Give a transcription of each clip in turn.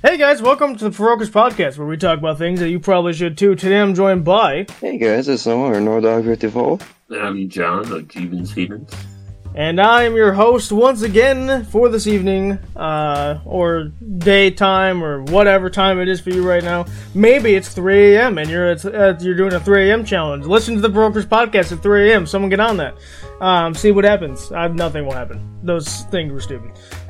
Hey guys, welcome to the Ferocous Podcast, where we talk about things that you probably should too. Today I'm joined by... Hey guys, it's Noah, or Nordog54. I'm John, of Jeevan Stevens. And I am your host once again for this evening, or daytime, or whatever time it is for you right now. Maybe it's 3 a.m. and you're doing a 3 a.m. challenge. Listen to the Ferocous Podcast at 3 a.m. Someone get on that. See what happens. Nothing will happen. Those things were stupid.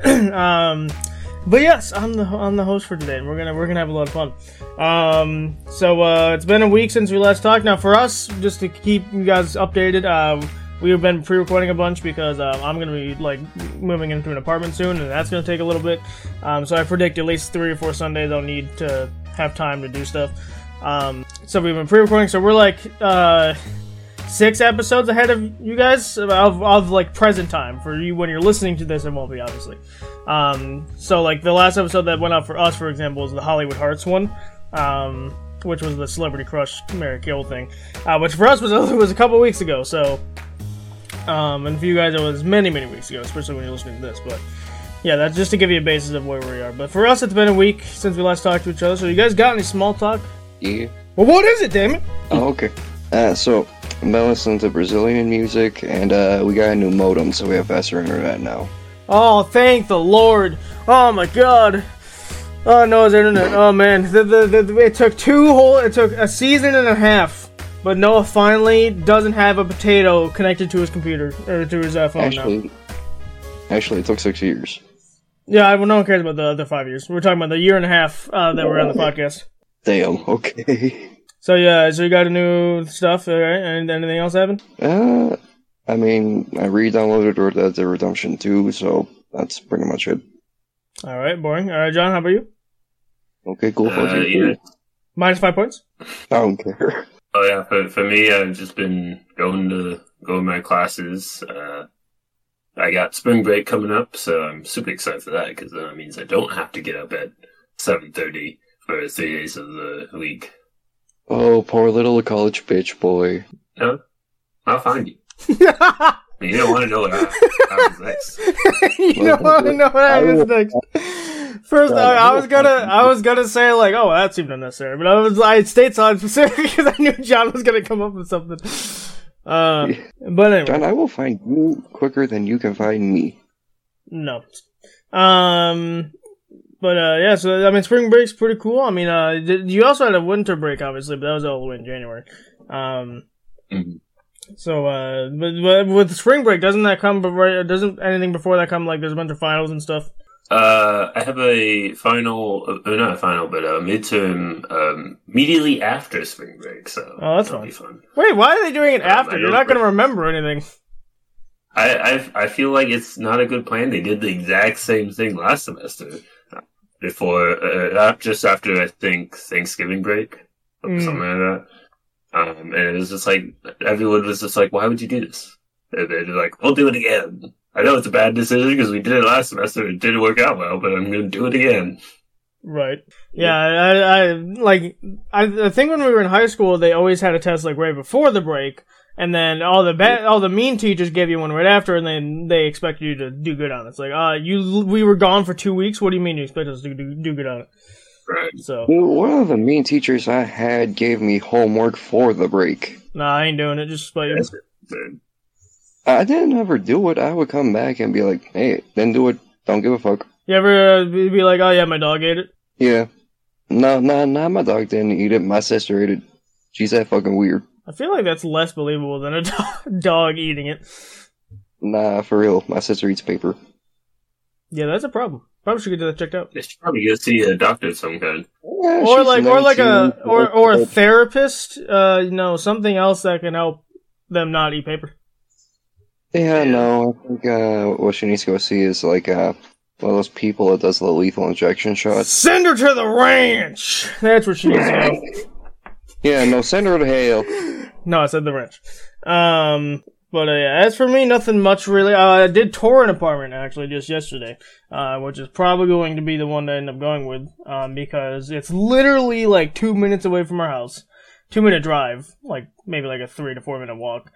But yes, I'm the host for today, and we're gonna have a lot of fun. So it's been a week since we last talked. Now, for us, just to keep you guys updated, we've been pre-recording a bunch because I'm gonna be moving into an apartment soon, and that's gonna take a little bit. So I predict at least 3 or 4 Sundays I'll need to have time to do stuff. So we've been pre-recording. So we're 6 episodes ahead of you guys of present time. For you, when you're listening to this, it won't be, obviously. So the last episode that went out for us, for example, was the Hollywood Hearts one, which was the Celebrity Crush Mary Kill thing, which for us was a couple weeks ago. So, and for you guys, it was many weeks ago, especially when you're listening to this. But yeah, that's just to give you a basis of where we are. But for us, it's been a week since we last talked to each other. So you guys got any small talk? Yeah. Well, what is it, damn it? Oh, okay. So I've been listening to Brazilian music, and we got a new modem, so we have faster internet now. Oh, thank the Lord! Oh my God! Oh, Noah's internet. Oh man, it took a season and a half, but Noah finally doesn't have a potato connected to his computer or to his phone now. Actually, it took 6 years. Yeah, no one cares about the other 5 years. We're talking about the year and a half that we're on the podcast. Damn. Okay. So yeah, so you got a new stuff, alright? And anything else happen? I mean, I re-downloaded Red Dead Redemption 2, so that's pretty much it. Alright, boring. Alright, John, how about you? Okay, cool. Yeah. Minus 5 points? I don't care. Oh yeah, for me, I've just been going to my classes. I got spring break coming up, so I'm super excited for that, because that means I don't have to get up at 7:30 for 3 days of the week. Oh, poor little college bitch boy. No, I'll find you. You don't want to know what happens next. You don't want to know what happens next. First, I was gonna say oh, that seemed unnecessary, but I stayed silent specifically because I knew John was gonna come up with something. But anyway, John, I will find you quicker than you can find me. No. But yeah, so I mean, spring break's pretty cool. I mean, you also had a winter break, obviously, but that was all the way in January. So, but with the spring break, doesn't anything before that come? There's a bunch of finals and stuff. I have a final, not a final, but a midterm immediately after spring break. So that's fun. Wait, why are they doing it after? You're not going to remember anything. I feel like it's not a good plan. They did the exact same thing last semester. Before, just after, I think, Thanksgiving break, something like that. And it was just everyone was just why would you do this? And they're like, we'll do it again. I know it's a bad decision because we did it last semester and it didn't work out well, but I'm going to do it again. Right. Yeah, I think when we were in high school, they always had a test right before the break, and then all the mean teachers gave you one right after, and then they expect you to do good on it. It's we were gone for 2 weeks. What do you mean you expect us to do good on it? Right. So one of the mean teachers I had gave me homework for the break. Nah, I ain't doing it. Just spite you. I didn't ever do it. I would come back and be like, "Hey, didn't do it. Don't give a fuck." You ever be like, "Oh yeah, my dog ate it"? Yeah. No, my dog didn't eat it. My sister ate it. She's that fucking weird. I feel like that's less believable than a dog eating it. Nah, for real. My sister eats paper. Yeah, that's a problem. Probably should get that checked out. They should probably go see a doctor of some kind. Yeah, or a therapist. Something else that can help them not eat paper. Yeah, no, I think what she needs to go see is one of those people that does the lethal injection shots. Send her to the ranch! That's where she needs to go. Yeah, no, send her to hell. No, I said the ranch. But as for me, nothing much really. I did tour an apartment actually just yesterday, which is probably going to be the one that I end up going with, because it's literally 2 minutes away from our house. 2-minute drive, maybe a 3 to 4 minute walk.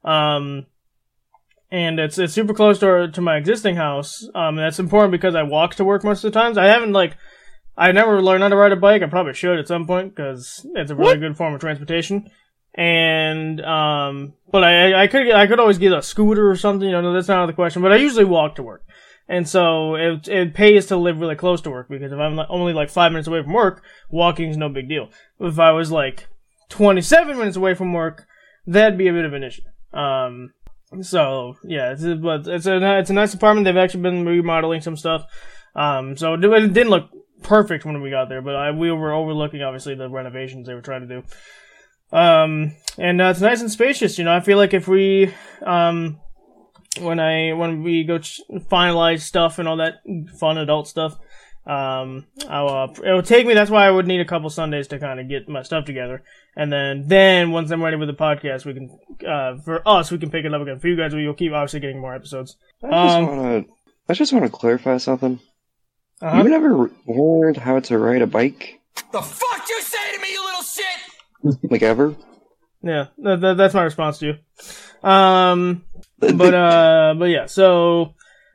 And it's super close to my existing house. And that's important because I walk to work most of the times. I haven't I never learned how to ride a bike. I probably should at some point because it's a really good form of transportation. And but I could always get a scooter or something. That's not out of the question. But I usually walk to work, and so it pays to live really close to work because if I'm only like 5 minutes away from work, walking is no big deal. If I was like 27 minutes away from work, that'd be a bit of an issue. So yeah, it's a nice apartment. They've actually been remodeling some stuff. So it didn't look perfect when we got there, but we were overlooking obviously the renovations they were trying to do. And it's nice and spacious. I feel like if we when we go finalize stuff and all that fun adult stuff, it would take me. That's why I would need a couple Sundays to kind of get my stuff together, and then once I'm ready with the podcast, we can for us we can pick it up again. For you guys, you'll keep obviously getting more episodes. I just want to clarify something. You never learned how to ride a bike? The fuck you say to me, you little shit! Like ever? Yeah, that's my response to you. But yeah. So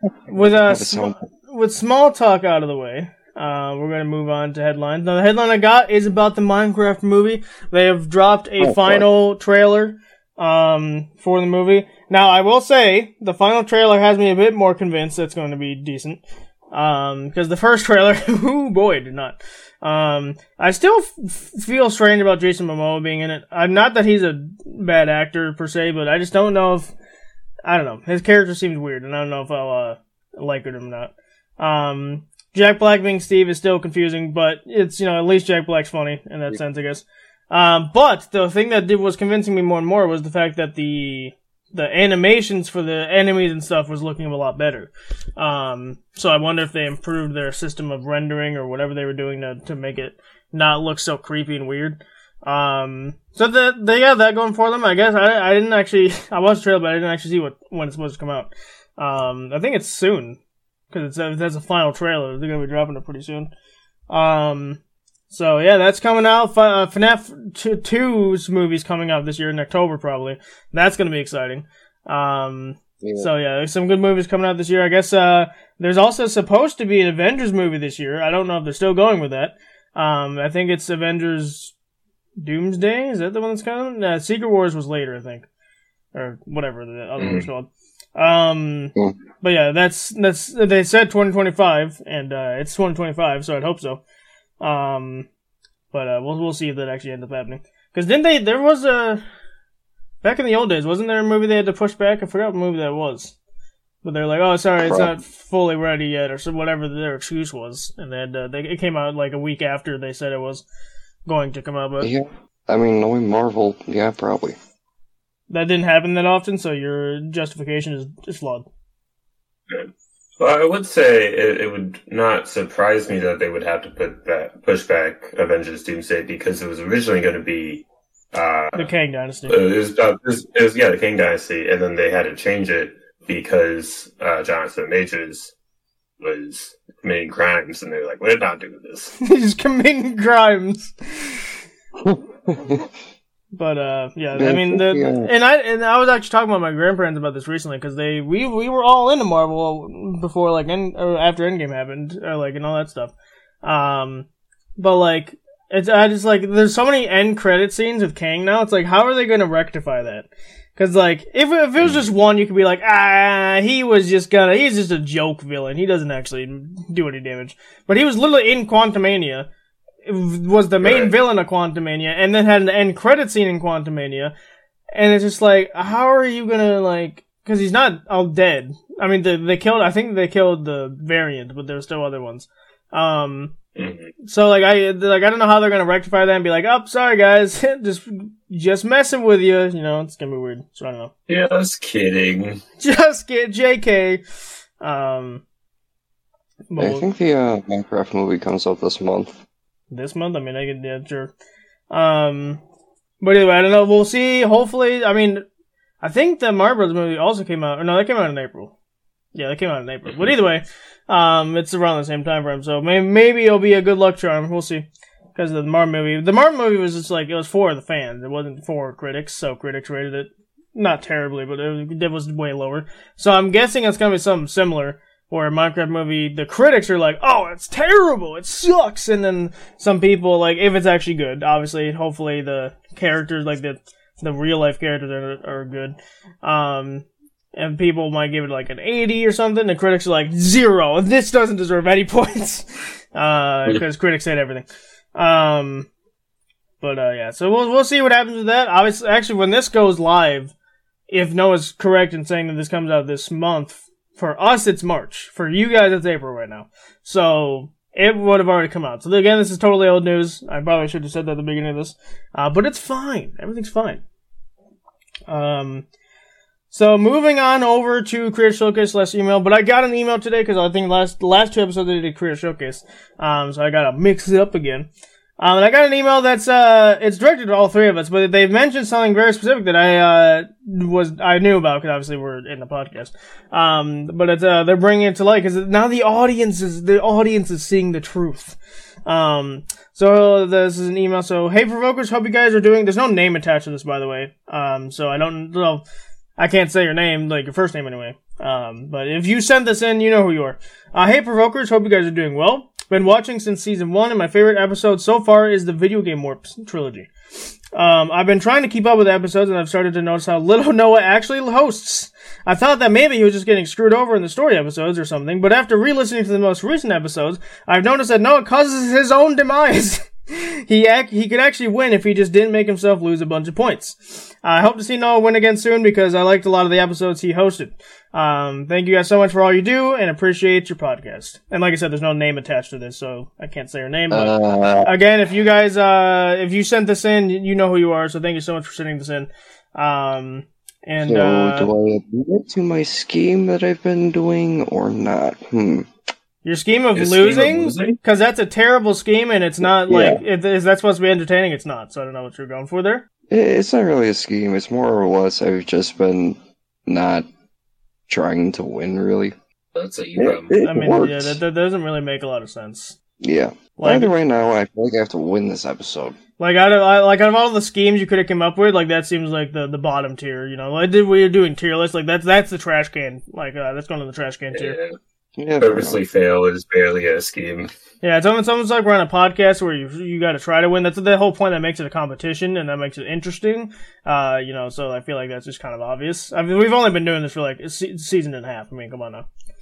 with small talk out of the way, we're gonna move on to headlines. Now, the headline I got is about the Minecraft movie. They have dropped a final trailer for the movie. Now, I will say the final trailer has me a bit more convinced it's going to be decent. Because the first trailer, oh boy, did not. I still feel strange about Jason Momoa being in it. Not that he's a bad actor per se, but I just don't know I don't know. His character seems weird, and I don't know if I'll like it or not. Jack Black being Steve is still confusing, but it's, at least Jack Black's funny in that sense, I guess. But the thing that was convincing me more and more was the fact that the animations for the enemies and stuff was looking a lot better. So I wonder if they improved their system of rendering or whatever they were doing to make it not look so creepy and weird. So they got that going for them, I guess. I didn't actually, I watched the trailer, but I didn't actually see when it's supposed to come out. I think it's soon, because that's a final trailer. They're gonna be dropping it pretty soon. So yeah, that's coming out. FNAF 2's movie's coming out this year in October, probably. That's gonna be exciting. So yeah, there's some good movies coming out this year. I guess there's also supposed to be an Avengers movie this year. I don't know if they're still going with that. I think it's Avengers Doomsday. Is that the one that's coming? Secret Wars was later, I think, or whatever the other one was called. But yeah, that's they said 2025, and it's 2025, so I'd hope so. But we'll see if that actually ends up happening. Because there was back in the old days, wasn't there a movie they had to push back? I forgot what movie that was. But they're like, oh, sorry, it's not fully ready yet, or so whatever their excuse was. And then it came out like a week after they said it was going to come out. But yeah, I mean, knowing Marvel, yeah, probably. That didn't happen that often, so your justification is flawed. Well, I would say it would not surprise me that they would have to push back Avengers Doomsday, because it was originally going to be the Kang Dynasty. It was the Kang Dynasty, and then they had to change it because Jonathan Majors was committing crimes, and they were like, "We're not doing this." He's committing crimes. But yeah, I mean, and I was actually talking about my grandparents about this recently, because we were all into Marvel before or after Endgame happened, and all that stuff. But like, I just like, there's so many end credit scenes with Kang now. It's like, how are they going to rectify that? Because like, if it was just one, you could be like, he's just a joke villain. He doesn't actually do any damage. But he was literally in Quantumania. Was the main villain of Quantumania, and then had an end credit scene in Quantumania, and it's just like, how are you gonna because he's not all dead. I mean, I think they killed the variant, but there's still other ones. So I don't know how they're gonna rectify that and be like, oh, sorry guys, just messing with you. It's gonna be weird. So I don't know. Just kidding. Just JK. I think the Minecraft movie comes out this month. This month? I mean, sure. But anyway, I don't know. We'll see. Hopefully, I mean, I think the Mario Bros. Movie also came out. Or no, that came out in April. Yeah, that came out in April. But either way, it's around the same time frame. So maybe it'll be a good luck charm. We'll see. Because the Mario movie. The Mario movie was just like, it was for the fans. It wasn't for critics. So critics rated it not terribly, but it was way lower. So I'm guessing it's going to be something similar. Or a Minecraft movie, the critics are like, oh, it's terrible, it sucks, and then some people, like, if it's actually good, obviously, hopefully the characters, like, the real-life characters are good, and people might give it, like, an 80 or something, the critics are like, 0, this doesn't deserve any points, because critics said everything. Yeah, so we'll see what happens with that. Obviously, actually, when this goes live, if Noah's correct in saying that this comes out this month, for us, it's March. For you guys, it's April right now. So, it would have already come out. So, again, this is totally old news. I probably should have said that at the beginning of this. But it's fine. Everything's fine. So, moving on over to Creator Showcase last email. But I got an email today because I think last 2 episodes I did Creator Showcase. So, I gotta mix it up again. And I got an email that's, it's directed to all 3 of us, but they mentioned something very specific that I knew about, because obviously we're in the podcast. But it's, they're bringing it to light, because now the audience is seeing the truth. So this is an email, so, hey Provokers, hope you guys are doing, there's no name attached to this, by the way. So I can't say your name, like your first name anyway. But if you sent this in, you know who you are. Hey Provokers, hope you guys are doing well. Been watching since season 1, and my favorite episode so far is the Video Game Warp trilogy. I've been trying to keep up with the episodes, and I've started to notice how little Noah actually hosts. I thought that maybe he was just getting screwed over in the story episodes or something, but after re-listening to the most recent episodes, I've noticed that Noah causes his own demise. He could actually win if he just didn't make himself lose a bunch of points. I hope to see Noah win again soon because I liked a lot of the episodes he hosted. Thank you guys so much for all you do and appreciate your podcast. And like I said, there's no name attached to this, so I can't say your name. But again, if you guys, if you sent this in, you know who you are, so thank you so much for sending this in. So, do I admit to my scheme that I've been doing or not? Your scheme of losing? Because that's a terrible scheme, and it's not like, is that supposed to be entertaining? It's not, so I don't know what you're going for there. It's not really a scheme, it's more or less I've just been not trying to win, really. That's a you I mean, yeah, that doesn't really make a lot of sense. Yeah. Either way now, I feel like I have to win this episode. Like, out of all the schemes you could have come up with, like, that seems like the bottom tier, you know? Like, we're doing tier lists, like, that's the trash can. Like, that's going to the trash can tier. Yeah, purposely fail is barely a scheme. Yeah, it's almost like we're on a podcast where you got to try to win. That's the whole point that makes it a competition and that makes it interesting. You know, so I feel like that's just kind of obvious. I mean, we've only been doing this for like a season and a half. I mean, come on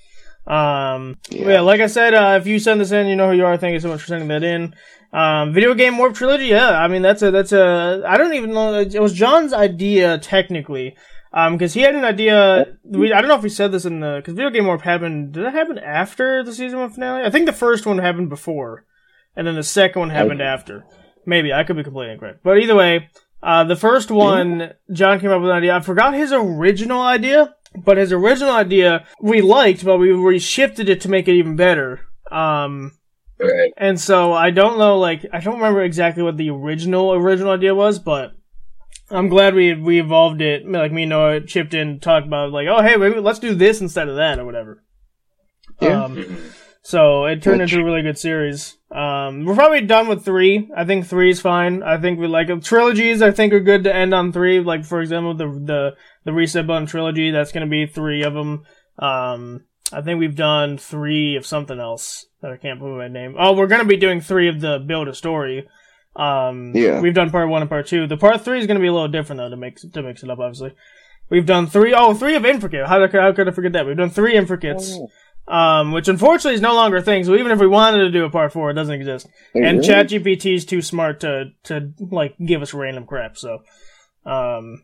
now. Yeah, like I said, if you send this in, you know who you are. Thank you so much for sending that in. Video Game Warp Trilogy. Yeah, I mean that's a. I don't even know. It was John's idea technically. Because he had an idea, I don't know if we said this because Video Game Warp happened, did that happen after the season 1 finale? I think the first one happened before, and then the second one happened after. Maybe, I could be completely incorrect. But either way, the first one, John came up with an idea, I forgot his original idea, but his original idea we liked, but we shifted it to make it even better. Right. And so, I don't know, I don't remember exactly what the original idea was, but I'm glad we evolved it. Like, me and Noah chipped in, talked about, like, oh, hey, maybe let's do this instead of that, or whatever. Yeah. So, it turned into a really good series. We're probably done with 3. I think 3 is fine. I think we like trilogies, I think, are good to end on 3. Like, for example, the Reset Button trilogy, that's gonna be 3 of them. I think we've done 3 of something else that I can't put my name. Oh, we're gonna be doing 3 of the Build a Story. We've done part 1 and part 2. The part 3 is going to be a little different though to mix it up, obviously. We've done 3 of Intricate. How could I forget that? We've done 3 Intricates, which unfortunately is no longer a thing. So even if we wanted to do a part 4, it doesn't exist. And ChatGPT is too smart to like give us random crap. So, Damn.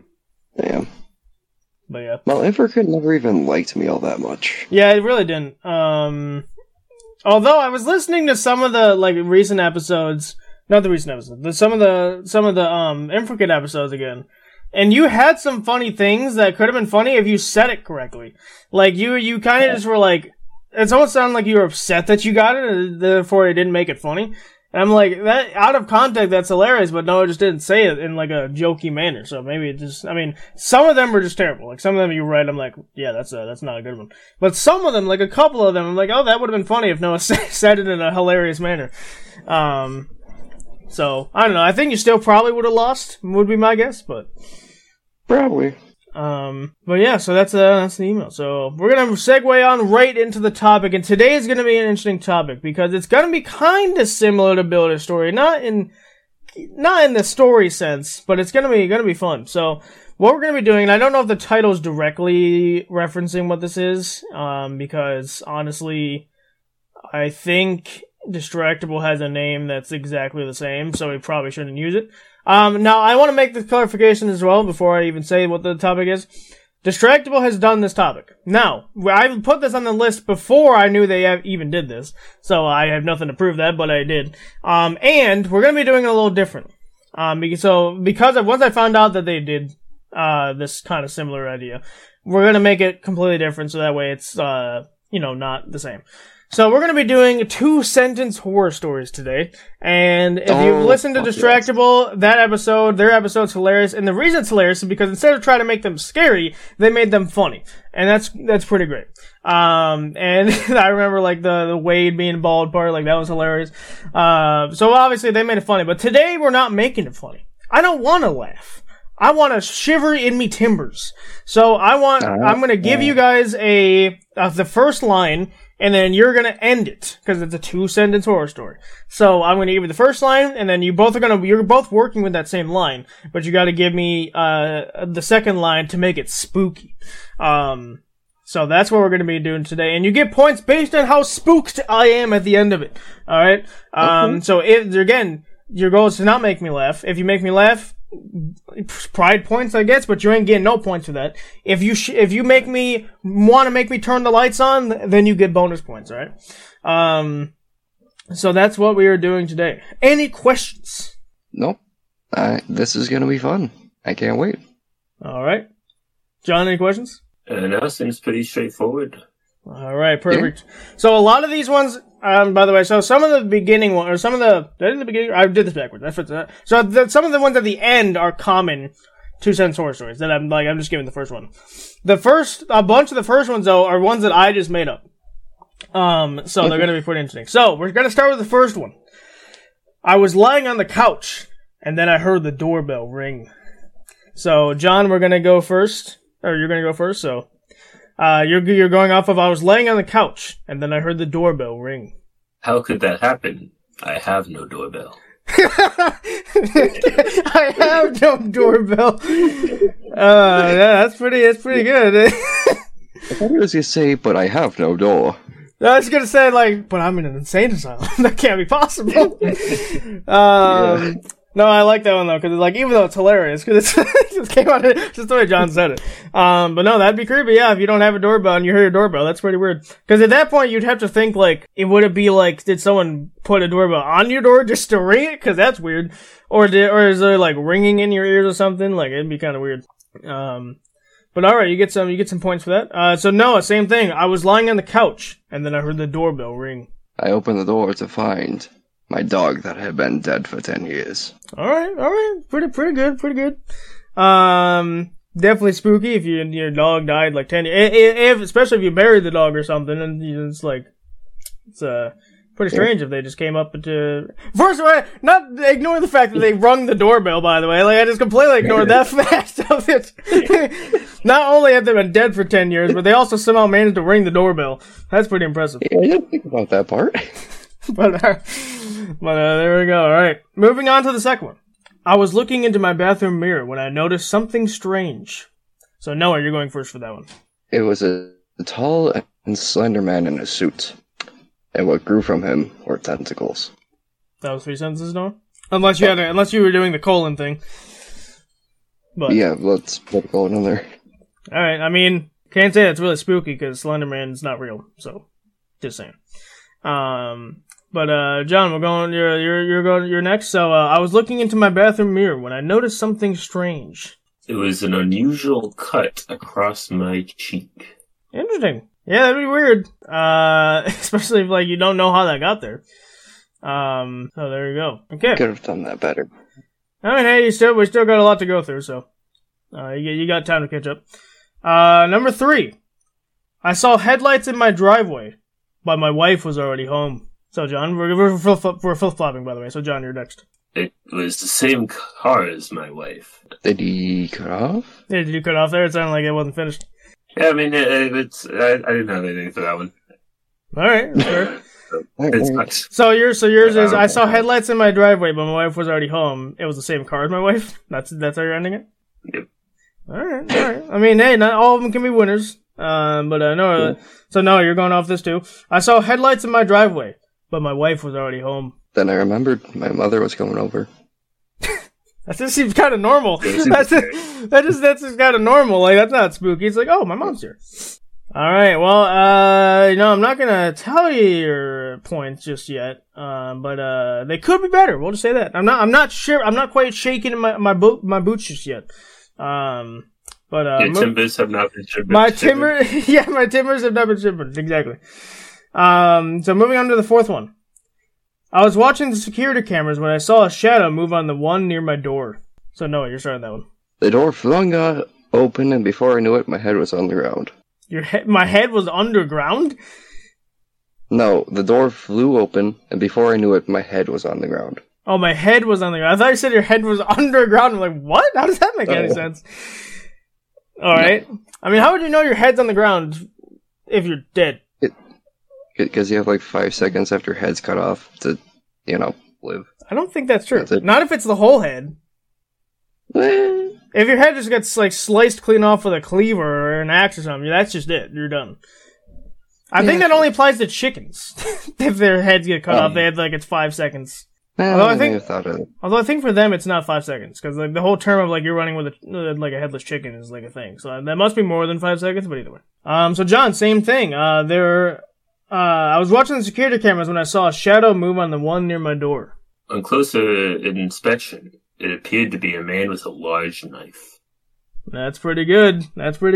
But yeah. Well, Intricate never even liked me all that much. Yeah, it really didn't. Although I was listening to some of the recent episodes. Not the recent episodes. Some of the Intricate episodes again. And you had some funny things that could have been funny if you said it correctly. Like, you kind of just were like, it almost sounded like you were upset that you got it, and therefore it didn't make it funny. And I'm like, that, out of context, that's hilarious, but no, it just didn't say it in like a jokey manner. So maybe it just, I mean, some of them were just terrible. Like, some of them you write, I'm like, yeah, that's not a good one. But some of them, like a couple of them, I'm like, oh, that would have been funny if Noah said it in a hilarious manner. So, I don't know. I think you still probably would have lost, would be my guess, but... Probably. But yeah, so that's the email. So we're gonna segue on right into the topic, and today is gonna be an interesting topic because it's gonna be kind of similar to Build a Story, not in the story sense, but it's gonna be fun. So what we're gonna be doing, and I don't know if the title is directly referencing what this is, because honestly, I think Distractable has a name that's exactly the same, so we probably shouldn't use it. Now, I want to make this clarification as well before I even say what the topic is. Distractable has done this topic. Now, I put this on the list before I knew they even did this, so I have nothing to prove that, but I did. And we're going to be doing it a little different. Because once I found out that they did this kind of similar idea, we're going to make it completely different, so that way it's, not the same. So we're going to be doing 2-sentence horror stories today, and if you've listened to Distractable, their episode's hilarious, and the reason it's hilarious is because instead of trying to make them scary, they made them funny, and that's pretty great. And I remember like the Wade being bald part, like that was hilarious. So obviously they made it funny, but today we're not making it funny. I don't want to laugh. I want to shiver in me timbers. So I'm going to give you guys the first line, and then you're going to end it, because it's a 2-sentence horror story. So I'm going to give you the first line, and then you're both working with that same line, but you got to give me the second line to make it spooky. So that's what we're going to be doing today, and you get points based on how spooked I am at the end of it. Alright? So your goal is to not make me laugh. If you make me laugh, pride points, I guess, but you ain't getting no points for that. If you want to make me turn the lights on, then you get bonus points, alright? So that's what we are doing today. Any questions? Nope. This is gonna be fun. I can't wait. Alright. John, any questions? No, seems pretty straightforward. Alright, perfect. Yeah. So a lot of these ones, by the way, so some of the beginning one, or some of the, did I do the beginning? I did this backwards. So some of the ones at the end are common 2-sentence horror stories that I'm just giving the first one. A bunch of the first ones though are ones that I just made up. So they're gonna be pretty interesting. So we're gonna start with the first one. I was lying on the couch, and then I heard the doorbell ring. So John, we're gonna go first, or you're gonna go first, so. You're going off of I was laying on the couch, and then I heard the doorbell ring. How could that happen? I have no doorbell. I have no doorbell. That's pretty good. I thought he was going to say, but I have no door. I was going to say, but I'm in an insane asylum. That can't be possible. No, I like that one though, because even though it's hilarious, because it just came out just the way John said it. But no, that'd be creepy. Yeah, if you don't have a doorbell and you hear your doorbell, that's pretty weird. Because at that point, you'd have to think would it be did someone put a doorbell on your door just to ring it? Because that's weird. Or is there ringing in your ears or something? It'd be kind of weird. But all right, you get some points for that. So Noah, same thing. I was lying on the couch, and then I heard the doorbell ring. I opened the door to find my dog that had been dead for 10 years. All right. Pretty good. Definitely spooky if your dog died 10 years. Especially if you buried the dog or something, and it's pretty strange if they just came up to. First of all, not ignoring the fact that they rung the doorbell, by the way. I just completely ignored that fact of it. Not only have they been dead for 10 years, but they also somehow managed to ring the doorbell. That's pretty impressive. Yeah, I didn't think about that part. But there we go. All right. Moving on to the second one. I was looking into my bathroom mirror when I noticed something strange. So Noah, you're going first for that one. It was a tall and slender man in a suit. And what grew from him were tentacles. That was 3 sentences, Noah? Unless you were doing the colon thing. But yeah, let's put a colon in there. Alright, can't say it's really spooky because Slender Man's not real, so just saying. But John, you're next. So I was looking into my bathroom mirror when I noticed something strange. It was an unusual cut across my cheek. Interesting. Yeah, that'd be weird. Especially if you don't know how that got there. So there you go. Okay. Could have done that better. Hey, we still got a lot to go through, so you got time to catch up. Number 3. I saw headlights in my driveway, but my wife was already home. So, John, we're flip-flopping, by the way. So, John, you're next. It was the same car as my wife. Did he cut off? Yeah, did you cut off there? It sounded like it wasn't finished. Yeah, I mean, I didn't have anything for that one. All right, that's fair. It's not. So yours is I saw headlights in my driveway, but my wife was already home. It was the same car as my wife. That's how you're ending it. Yep. All right. I mean, hey, not all of them can be winners. No. So no, you're going off this too. I saw headlights in my driveway, but my wife was already home. Then I remembered my mother was coming over. That just seems kind of normal. That's just kind of normal. Like, that's not spooky. It's like, oh, my mom's here. All right. Well, I'm not gonna tell you your points just yet. But they could be better. We'll just say that. I'm not sure. I'm not quite shaking in my boots just yet. Your timbers have not been shivered. My timbers have not been shivered. Exactly. So moving on to the fourth one. I was watching the security cameras when I saw a shadow move on the one near my door. So Noah, you're starting that one. The door flung open, and before I knew it, my head was on the ground. My head was underground? No, the door flew open, and before I knew it, my head was on the ground. Oh, my head was on the ground. I thought you said your head was underground. I'm like, what? How does that make any sense? All right. No. I mean, how would you know your head's on the ground if you're dead? Because you have like 5 seconds after your head's cut off to, live. I don't think that's true. Not if it's the whole head. If your head just gets like sliced clean off with a cleaver or an axe or something, that's just it. You're done. I think that only applies to chickens. If their heads get cut off, they have it's 5 seconds. Although I think for them it's not 5 seconds because the whole term of you're running with a headless chicken is a thing. So that must be more than 5 seconds. But either way. So John, same thing. I was watching the security cameras when I saw a shadow move on the one near my door. On closer inspection, it appeared to be a man with a large knife. That's pretty good.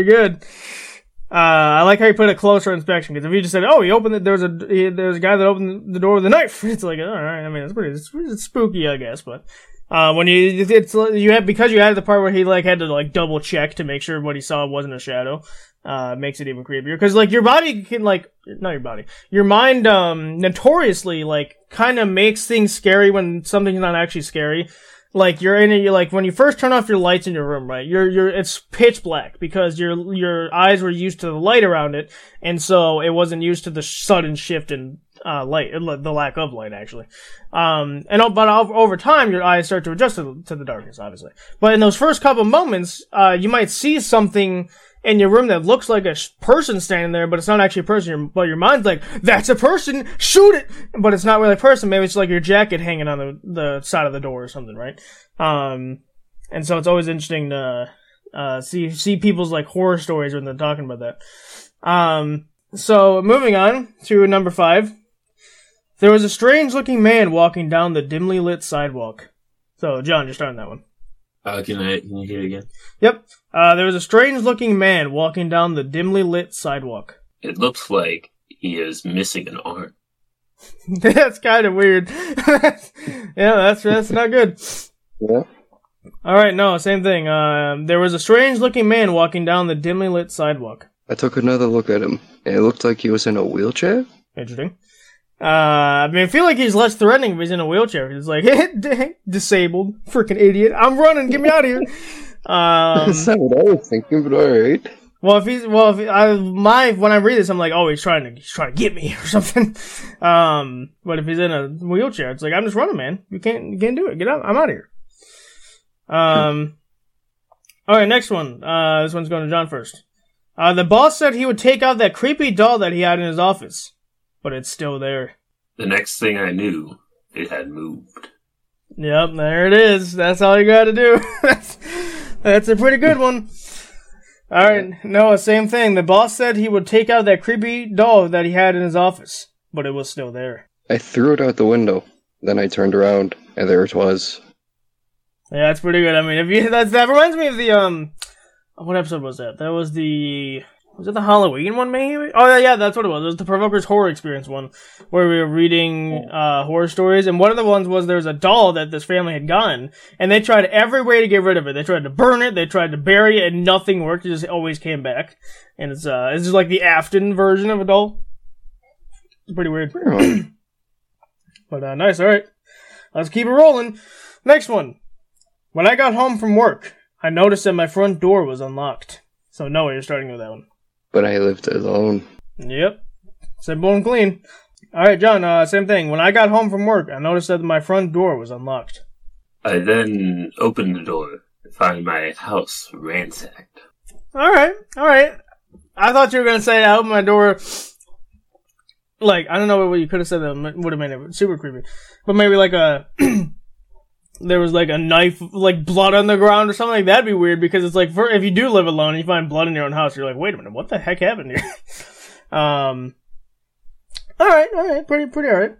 I like how you put a closer inspection, because if you just said, "Oh, he opened it," there was a guy that opened the door with a knife. It's like, all right. I mean, it's pretty spooky, I guess. But because you added the part where he had to double check to make sure what he saw wasn't a shadow. Makes it even creepier, because your body can not your body, your mind notoriously kind of makes things scary when something's not actually scary. You're when you first turn off your lights in your room, right? It's pitch black because your eyes were used to the light around it, and so it wasn't used to the sudden shift in light, the lack of light actually. But over time your eyes start to adjust to the darkness, obviously. But in those first couple moments, you might see something in your room that looks like a person standing there, but it's not actually a person. But your mind's like, that's a person, shoot it! But it's not really a person. Maybe it's your jacket hanging on the side of the door or something, right? And so it's always interesting to see people's horror stories when they're talking about that. So moving on to number 5. There was a strange looking man walking down the dimly lit sidewalk. So John, you're starting that one. Can you hear it again? Yep. There was a strange-looking man walking down the dimly lit sidewalk. It looks like he is missing an arm. That's kind of weird. Yeah, that's not good. Yeah. All right, no, same thing. There was a strange-looking man walking down the dimly lit sidewalk. I took another look at him, and it looked like he was in a wheelchair. Interesting. I feel like he's less threatening if he's in a wheelchair. He's disabled, freaking idiot. I'm running, get me out of here. That's not what I was thinking, but alright. When I read this, I'm like, oh, he's trying to get me or something. But if he's in a wheelchair, it's I'm just running, man. You can't do it. Get out. I'm out of here. Alright, next one. This one's going to John first. The boss said he would take out that creepy doll that he had in his office. But it's still there. The next thing I knew, it had moved. Yep, there it is. That's all you gotta do. That's a pretty good one. Alright, Noah, same thing. The boss said he would take out that creepy doll that he had in his office. But it was still there. I threw it out the window. Then I turned around, and there it was. Yeah, that's pretty good. That reminds me of the, what episode was that? That was Was it the Halloween one, maybe? Oh, yeah, that's what it was. It was the Provoker's Horror Experience one, where we were reading horror stories, and one of the ones was there was a doll that this family had gotten, and they tried every way to get rid of it. They tried to burn it, they tried to bury it, and nothing worked. It just always came back. And it's just like the Afton version of a doll. It's pretty weird. But nice, alright. Let's keep it rolling. Next one. When I got home from work, I noticed that my front door was unlocked. So Noah, you're starting with that one. But I lived alone. Yep. Simple and clean. Alright, John, same thing. When I got home from work, I noticed that my front door was unlocked. I then opened the door to find my house ransacked. Alright. I thought you were going to say I opened my door. Like, I don't know what you could have said that would have made it super creepy. But maybe like there was like a knife, like blood on the ground or something like that. That'd be weird because it's like, if you do live alone and you find blood in your own house, you're like, wait a minute, what the heck happened here? Alright, pretty alright.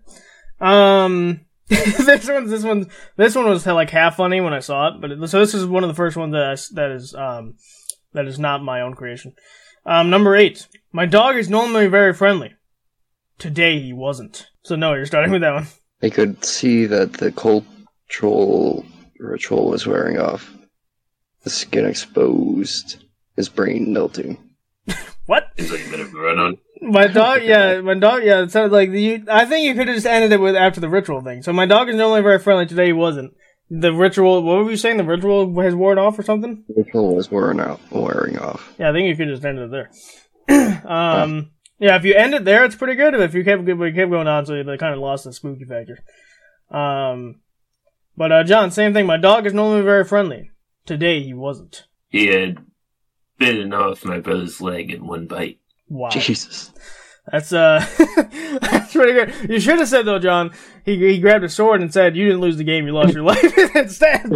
This one was like half funny when I saw it, but so this is one of the first ones that is not my own creation. Number 8. My dog is normally very friendly. Today he wasn't. So no, you're starting with that one. I could see that the cultural ritual was wearing off. The skin exposed, his brain melting. What? Seems like a bit of a run on. My dog, it sounded like I think you could have just ended it with after the ritual thing. So my dog is normally very friendly, today he wasn't. The ritual, what were you saying? The ritual has worn off or something? The ritual was wearing off. Yeah, I think you could just end it there. Yeah, if you end it there, it's pretty good. If you kept going on, so they kind of lost the spooky factor. But John, same thing. My dog is normally very friendly. Today he wasn't. He had bitten off my brother's leg in one bite. Wow. Jesus. That's that's pretty good. You should have said though, John. He grabbed a sword and said, "You didn't lose the game. You lost your life instead."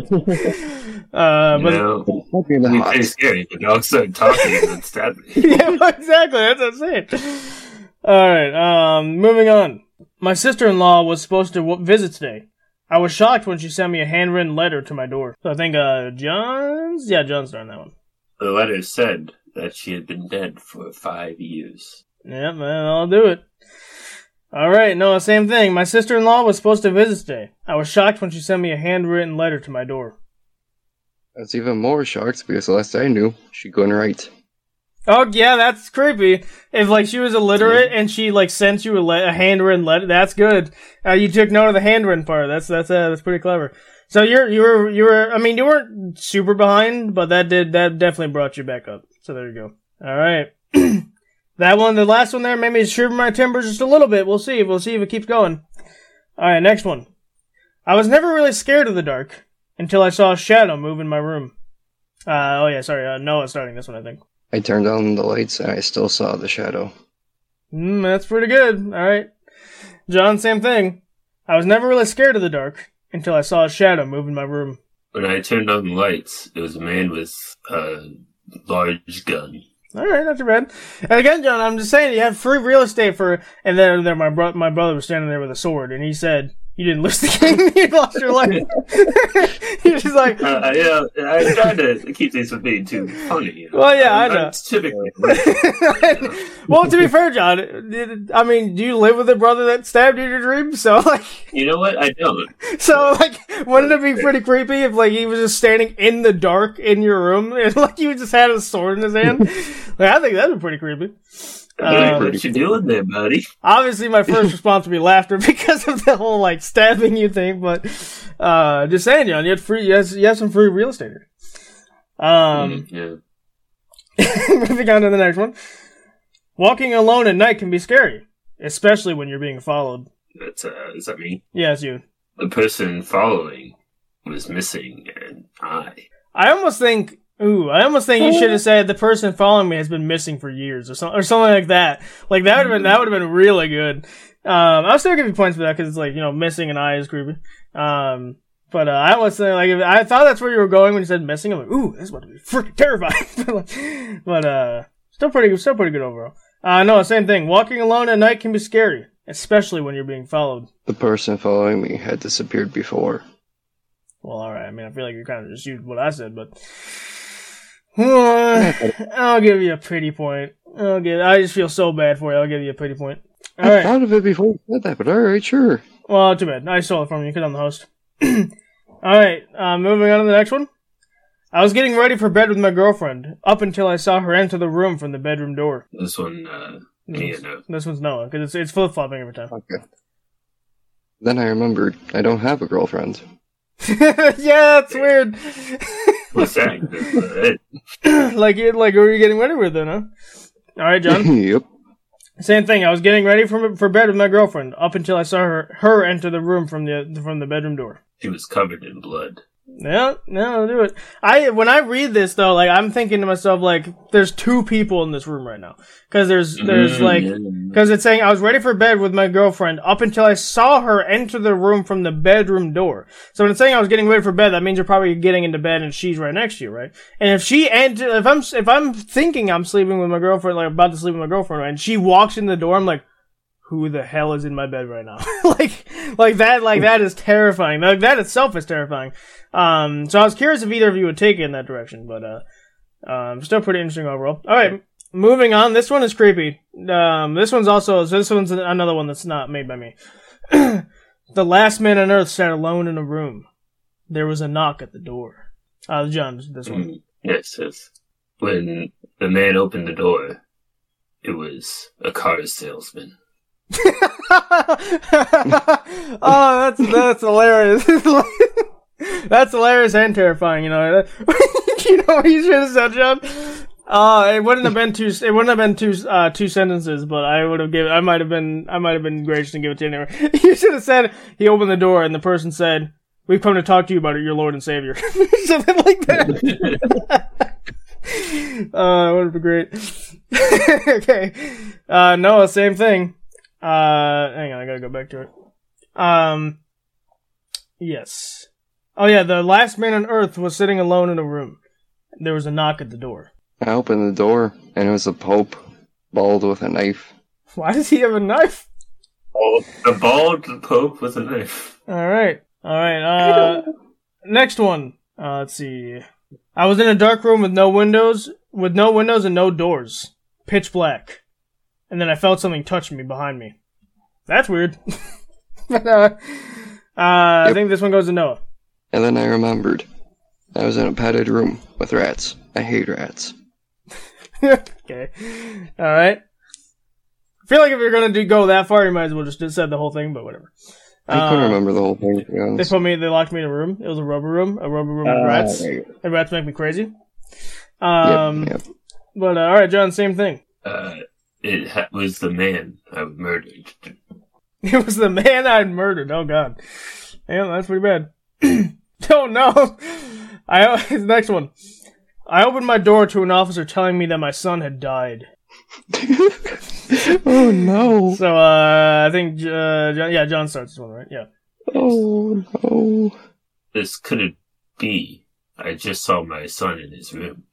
No, it'd be pretty scary. The dog started talking and then stabbed me. Yeah, exactly. That's what I'm saying. All right. Moving on. My sister-in-law was supposed to visit today. I was shocked when she sent me a handwritten letter to my door. So I think John's starting that one. The letter said that she had been dead for 5 years. Yeah, man, I'll do it. Alright, no, same thing. My sister-in-law was supposed to visit today. I was shocked when she sent me a handwritten letter to my door. I was even more shocked because the last I knew, she couldn't write. Oh, yeah, that's creepy. If, like, she was illiterate and she, like, sent you a handwritten letter, that's good. You took note of the handwritten part. That's pretty clever. So you were, I mean, you weren't super behind, but that definitely brought you back up. So there you go. Alright. That one, the last one there, made me shiver my timbers just a little bit. We'll see if it keeps going. Alright, next one. I was never really scared of the dark until I saw a shadow move in my room. Noah's starting this one, I think. I turned on the lights and I still saw the shadow. That's pretty good. Alright. John, same thing. I was never really scared of the dark until I saw a shadow move in my room. When I turned on the lights, it was a man with a large gun. Alright, not too bad. And again, John, I'm just saying, you have free real estate and then my brother was standing there with a sword, and he said, you didn't lose the game, you lost your life. He's just like... I tried to keep these from being too funny. You know? Well, yeah, I know. It's typically... Well, to be fair, John, I mean, do you live with a brother that stabbed you in your dreams? So, like... You know what? I don't. So, like, wouldn't it be pretty creepy if, like, he was just standing in the dark in your room, and, like, you just had a sword in his hand? Like, I think that'd be pretty creepy. What you doing there, buddy? Obviously, my first response would be laughter because of the whole, like, stabbing you thing, but, just saying, John, you have some free real estate here. Yeah. Moving on to the next one. Walking alone at night can be scary, especially when you're being followed. Is that me? Yeah, it's you. The person following was missing an eye. I almost think you should have said the person following me has been missing for years or something like that. Like that would have been really good. I'll still give you points for that because it's like, you know, missing an eye is creepy. But I was saying, like, if I thought that's where you were going when you said missing. I'm like, ooh, this is about to be freaking terrifying. But still pretty good overall. No, same thing. Walking alone at night can be scary, especially when you're being followed. The person following me had disappeared before. Well, alright. I mean, I feel like you kind of just used what I said, but... I'll give you a pity point. I just feel so bad for you. I'll give you a pity point. Alright. I thought of it before you said that, but alright, sure. Well, too bad. I stole it from you because I'm the host. Alright, moving on to the next one. I was getting ready for bed with my girlfriend, up until I saw her enter the room from the bedroom door. This one, This one's Noah, because it's flip-flopping every time. Okay. Then I remembered I don't have a girlfriend. Yeah, that's weird. What's that? Like, what were you getting ready with then, huh? All right, John. Yep. Same thing. I was getting ready for bed with my girlfriend up until I saw her enter the room from the bedroom door. She was covered in blood. Yeah, no, I'll do it. When I read this though, like I'm thinking to myself, like, there's two people in this room right now, because because it's saying I was ready for bed with my girlfriend up until I saw her enter the room from the bedroom door. So when it's saying I was getting ready for bed, that means you're probably getting into bed and she's right next to you, right? And if I'm thinking I'm sleeping with my girlfriend, like about to sleep with my girlfriend, right, and she walks in the door, I'm like, who the hell is in my bed right now? like that is terrifying. Like that itself is terrifying. So I was curious if either of you would take it in that direction, but still pretty interesting overall. All right, moving on. This one is creepy. This one's another one that's not made by me. The last man on Earth sat alone in a room. There was a knock at the door. John, this one. Yes. When the man opened the door, it was a car salesman. Oh, that's hilarious. That's hilarious and terrifying. You know, you know what you should have said, John. It wouldn't have been two sentences, but I might have been gracious and give it to you anyway. You should have said he opened the door and the person said, "We've come to talk to you about your Lord and Savior," something like that. It would have been great. Okay, Noah, same thing. Hang on, I gotta go back to it. Yes. Oh yeah, the last man on Earth was sitting alone in a room. There was a knock at the door. I opened the door, and it was the Pope, bald with a knife. Why does he have a knife? Oh, the bald Pope with a knife. Alright. Next one. Let's see. I was in a dark room with no windows and no doors. Pitch black. And then I felt something touch me behind me. That's weird. But, I think this one goes to Noah. And then I remembered. I was in a padded room with rats. I hate rats. Okay. Alright. I feel like if you're gonna go that far, you might as well just said the whole thing, but whatever. I couldn't remember the whole thing, to be honest. They locked me in a room. It was a rubber room with rats. And rats make me crazy. Yep. But, alright, John, same thing. It was the man I murdered. It was the man I'd murdered. Oh, God. Yeah, that's pretty bad. Oh, no. Next one. I opened my door to an officer telling me that my son had died. Oh, no. So, I think, John starts this one, right? Yeah. Oh, no. This couldn't be. I just saw my son in his room.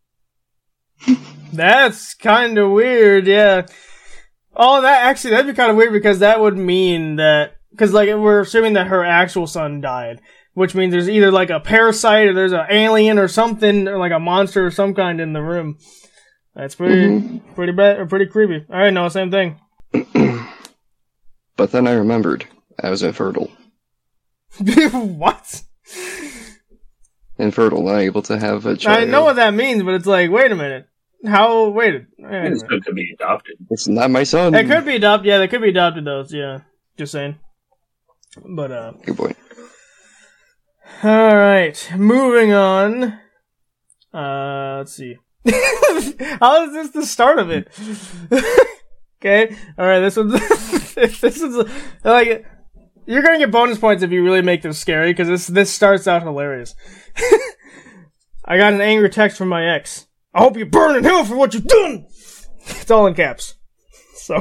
That's kind of weird, yeah. Oh, that'd be kind of weird because that would mean that, because like we're assuming that her actual son died, which means there's either like a parasite or there's an alien or something, or like a monster of some kind in the room. That's pretty bad, or pretty creepy. Alright, no, same thing. But then I remembered. I was infertile. What? Infertile, not able to have a child. I know what that means, but it's like, wait a minute. How? Wait a minute. It could be adopted. It's not my son. It could be adopted. Yeah, they could be adopted, though. Yeah, just saying. But good point. All right, moving on. Let's see. How is this the start of it? Okay. All right. This is like you're gonna get bonus points if you really make this scary because this starts out hilarious. I got an angry text from my ex. I hope you burn in hell for what you've done. It's all in caps. So,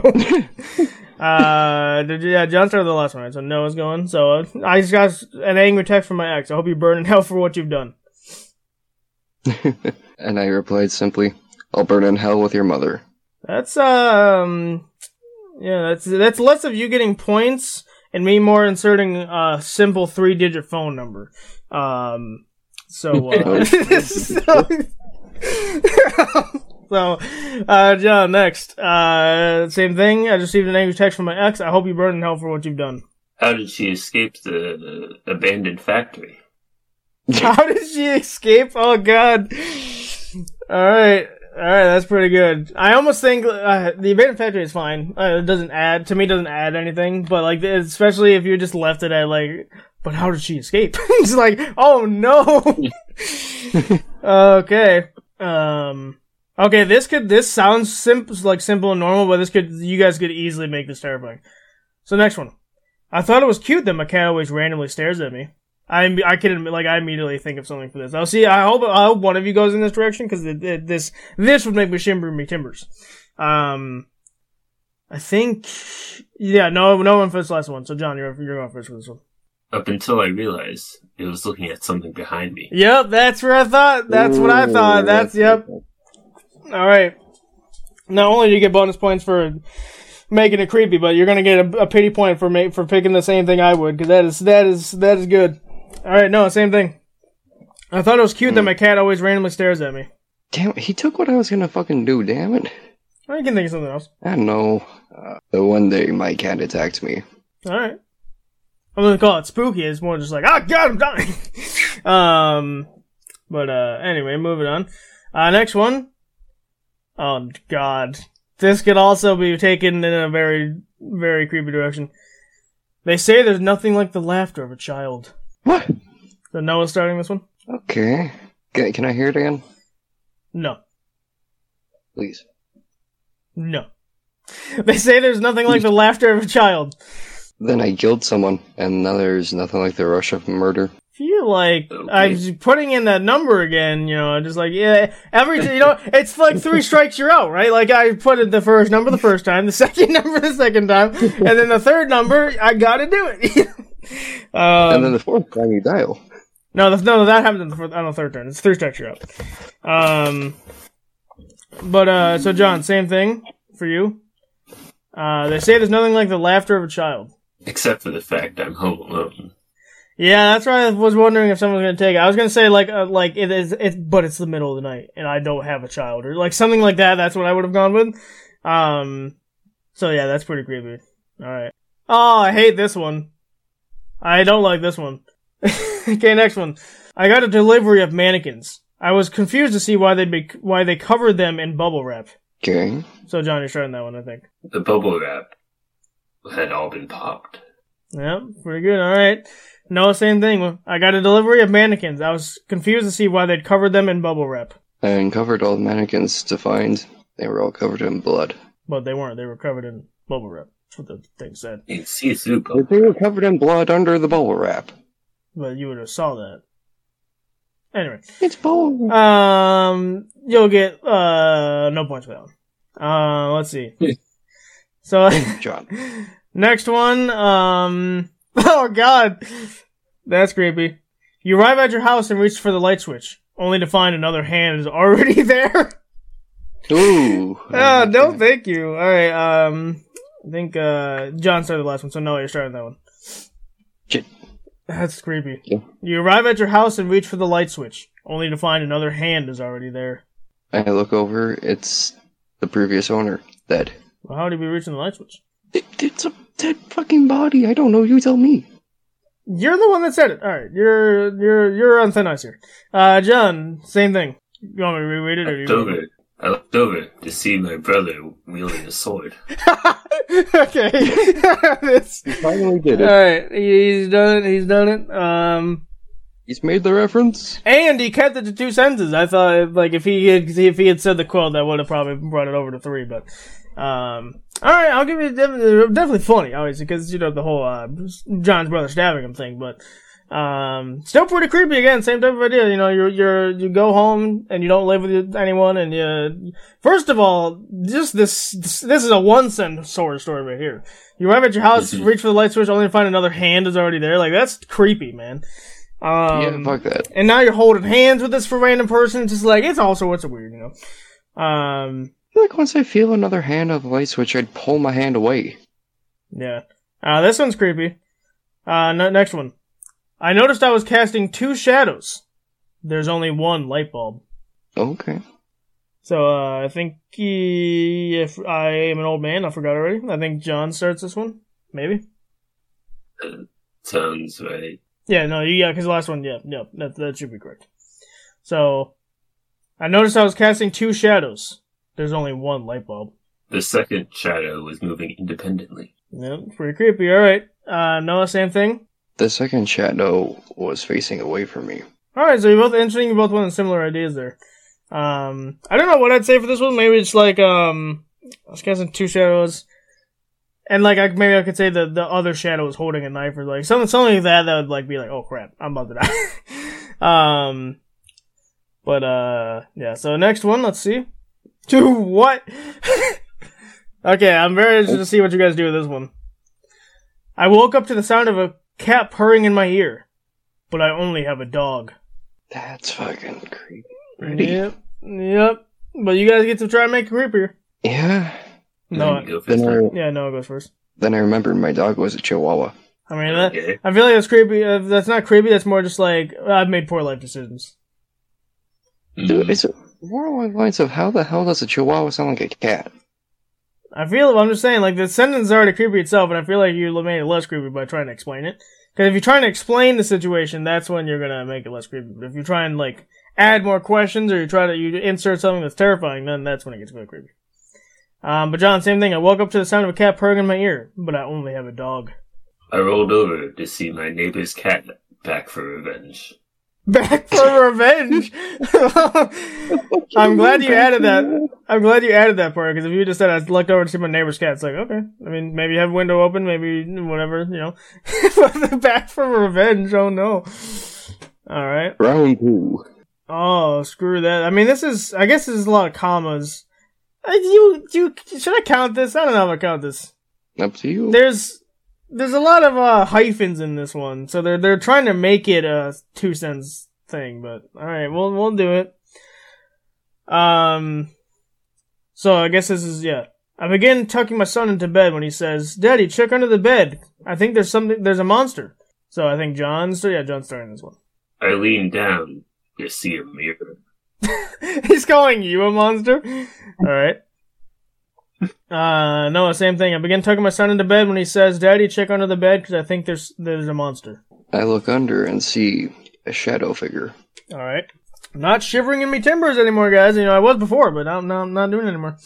John started the last one, right? So Noah's going. So I just got an angry text from my ex. I hope you burn in hell for what you've done. And I replied simply, I'll burn in hell with your mother. That's that's less of you getting points and me more inserting a simple 3-digit phone number. John, next. Same thing. I received an angry text from my ex. I hope you burn in hell for what you've done. How did she escape the abandoned factory? How did she escape? Oh, God. Alright, that's pretty good. I almost think the abandoned factory is fine. It doesn't add anything, but like, especially if you just left it at like But how did she escape? It's like, oh no. Okay. Okay, this sounds simple and normal, but you guys could easily make this terrifying. So next one. I thought it was cute that my cat always randomly stares at me. I can admit, I immediately think of something for this. I hope one of you goes in this direction, because this would make me shimmer me timbers. I think, yeah, no one for this last one. So John, you're going first for this one. Up until I realized it was looking at something behind me. Yep, that's where I thought. That's what I thought. Yep. All right. Not only do you get bonus points for making it creepy, but you're gonna get a pity point for picking the same thing I would, because that is good. All right, no, same thing. I thought it was cute that my cat always randomly stares at me. Damn it, he took what I was gonna fucking do, damn it. I can think of something else. I don't know. The one day my cat attacked me. All right. I'm gonna call it spooky. It's more just like, oh god, I'm dying. But anyway, moving on. Next one. Oh god. This could also be taken in a very, very creepy direction. They say there's nothing like the laughter of a child. What? So Noah's starting this one? Okay. Can I hear it again? No. Please. No. They say there's nothing like the laughter of a child. Then I killed someone, and now there's nothing like the rush of murder. I feel like Okay. I'm putting in that number again, just like, yeah, it's like 3 strikes you're out, right? Like, I put in the first number the first time, the second number the second time, and then the third number, I gotta do it. And then the fourth time you dial. No, that happened on the third turn. It's 3 strikes you're out. But so John, same thing for you. They say there's nothing like the laughter of a child. Except for the fact I'm home alone. Yeah, that's why I was wondering if someone was gonna take it. I was gonna say but it's the middle of the night and I don't have a child, or like something like that. That's what I would have gone with. So yeah, that's pretty creepy. All right. Oh, I hate this one. I don't like this one. Okay, next one. I got a delivery of mannequins. I was confused to see why they covered them in bubble wrap. Okay. So John, you're starting that one, I think. The bubble wrap had all been popped. Yeah, pretty good. All right. No, same thing. I got a delivery of mannequins. I was confused to see why they'd covered them in bubble wrap. I uncovered all the mannequins to find they were all covered in blood. But they weren't. They were covered in bubble wrap. That's what the thing said. You can see through But they were covered in blood under the bubble wrap. But you would have saw that. Anyway. It's bubble wrap. You'll get, no points for that one. Let's see. So, John. next one, oh god. That's creepy. You arrive at your house and reach for the light switch, only to find another hand is already there. Ooh. No, thank you. Alright, I think, John started the last one, so no, you're starting that one. Shit. That's creepy. Yeah. You arrive at your house and reach for the light switch, only to find another hand is already there. I look over, it's the previous owner, dead. Well, how would he be reaching the light switch? It's a dead fucking body, I don't know, you tell me. You're the one that said it. Alright, you're on thin ice here. John, same thing. You want me to reread it, or I looked over to see my brother wielding a sword. Okay. He finally did it. Alright, he's done it. He's made the reference. And he kept it to 2 sentences. I thought, like, if he had said the quote, that would have probably brought it over to 3, but, alright, I'll give you definitely funny, obviously, because, the whole, John's brother stabbing him thing, but, still pretty creepy again, same type of idea, you go home, and you don't live with anyone, and first of all, just this is a 1-sentence story right here. You arrive at your house, reach for the light switch, only to find another hand is already there, like, that's creepy, man. Yeah, fuck that. And now you're holding hands with this for random person. It's just like, it's all sorts of weird, I feel like once I feel another hand on the light switch, I'd pull my hand away. Yeah. This one's creepy. Next one. I noticed I was casting 2 shadows. There's only 1 light bulb. Okay. So, I think if I am an old man, I forgot already. I think John starts this one. Maybe? Sounds right. Yeah, no, because the last one, that should be correct. So, I noticed I was casting 2 shadows. There's only 1 light bulb. The second shadow was moving independently. Yep, pretty creepy. Alright. Noah, same thing? The second shadow was facing away from me. Alright, so you're both interesting, you both went similar ideas there. I don't know what I'd say for this one. Maybe it's like, I was guessing 2 shadows. And like, maybe I could say the other shadow is holding a knife or like something like that would like be like, oh crap, I'm about to die. Yeah, so next one, let's see. To what? Okay, I'm very interested to see what you guys do with this one. I woke up to the sound of a cat purring in my ear, but I only have a dog. That's fucking creepy. Yep. But you guys get to try and make it creepier. Yeah. No, Go first. Noah goes first. Then I remembered my dog was a Chihuahua. I mean, Okay. I feel like that's creepy. That's not creepy. That's more just like I've made poor life decisions. Dude, it's more along the lines of how the hell does a Chihuahua sound like a cat? I'm just saying, like the sentence is already creepy itself, and I feel like you made it less creepy by trying to explain it. Because if you're trying to explain the situation, that's when you're gonna make it less creepy. But if you try and like add more questions or you insert something that's terrifying, then that's when it gets really creepy. But John, same thing. I woke up to the sound of a cat purring in my ear, but I only have a dog. I rolled over to see my neighbor's cat back for revenge. Back for revenge. I'm glad you added that. I'm glad you added that part, because if you just said I looked over to see my neighbor's cat, it's like, okay. I mean, maybe you have a window open, maybe whatever, you know. But back for revenge, oh no. Alright. Round 2. Oh, screw that. I mean, I guess this is a lot of commas. Should I count this? I don't know if I count this. Up to you. There's a lot of hyphens in this one, so they're trying to make it a 2 cents thing. But all right, we'll do it. So I guess this is I begin tucking my son into bed when he says, "Daddy, check under the bed. I think there's a monster." So I think John's starting this one. I lean down to see a mirror. He's calling you a monster? Alright. No, same thing. I begin tucking my son into bed when he says, "Daddy, check under the bed, because I think there's a monster." I look under and see a shadow figure. Alright. I'm not shivering in me timbers anymore, guys. You know, I was before, but I'm not doing it anymore.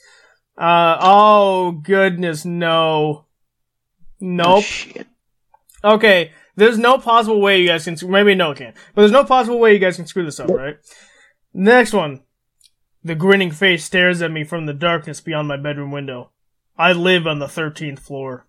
Oh, goodness, no. Nope. Oh, shit. Okay, there's no possible way you guys can... Maybe no, can't. But there's no possible way you guys can screw this up, right? Next one. The grinning face stares at me from the darkness beyond my bedroom window. I live on the 13th floor.